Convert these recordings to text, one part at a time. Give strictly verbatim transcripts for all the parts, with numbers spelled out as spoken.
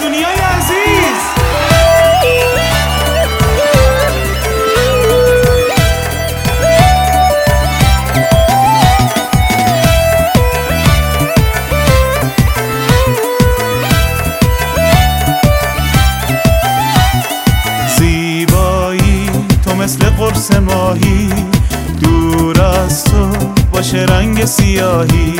تابستونیای عزیز. زیبایی تو مثل قرص ماهی، دور از تو باشه رنگ سیاهی.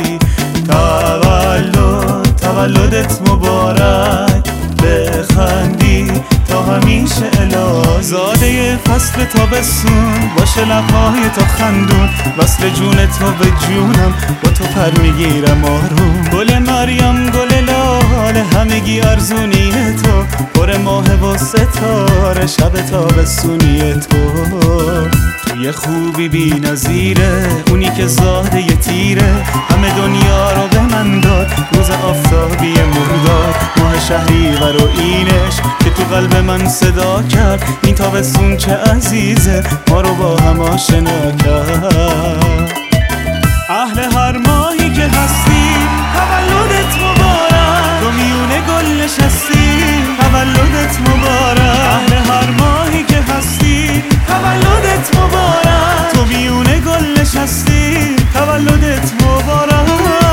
تولد تولدت مبارک، بخندی تا همیشه الهی. زاده فصل تابستون باشه لبهای تو خندون، وصل جون تو به جونم با تو پر میگیرم آروم. گل مریم گل لاله همگی ارزونی تو، پر ماه و ستاره شب تابستونی تو. توی خوبی بی نظیره، اونی که زاده ی تیره، همه دنیا رو به من داد. روز آفتابی مرداد، ماه شهریور و اینش که تو قلب من صدا کرد. این تابستون چه عزیزه، ما رو با هم آشنا کرد. اهل هر ماهی که هستی تولدت مبارک، تو میونه گل نشستی تولدت مبارک. اهل هر ماهی که هستی تولدت مبارک، تو میونه گل نشستی تولدت مبارک.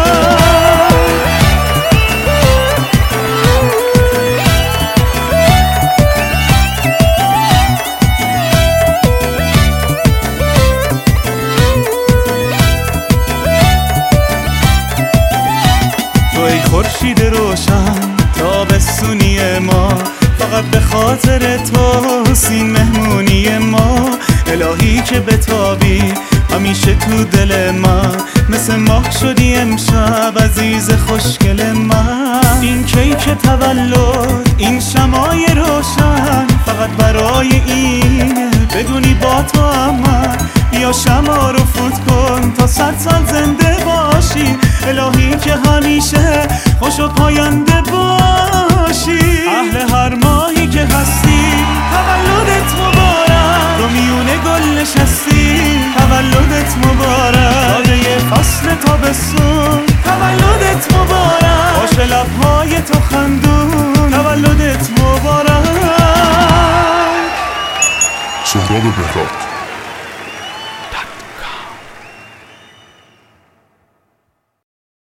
تو ای خورشید روشن تابستونی ما، فقط به خاطر تو سین مهمونی ما. الهی که بتابی همیشه تو دل من، مثل ماه شدی امشب عزیز خوشگل من. این کیک تولد این شمای روشن، فقط برای اینه بدونی با تو من. بیا شما رو فوت کن تا صد سال زنده باشی، الهی که همیشه خوش و پاینده باشی. اهل هر ماهی که هستی تولدت مبارک، تو میونه گل نشستی تولدت مبارک. زاده فصل تابستون تولدت مبارک، باشه لبهای تو خندون تولدت مبارک. سهراب بهراد.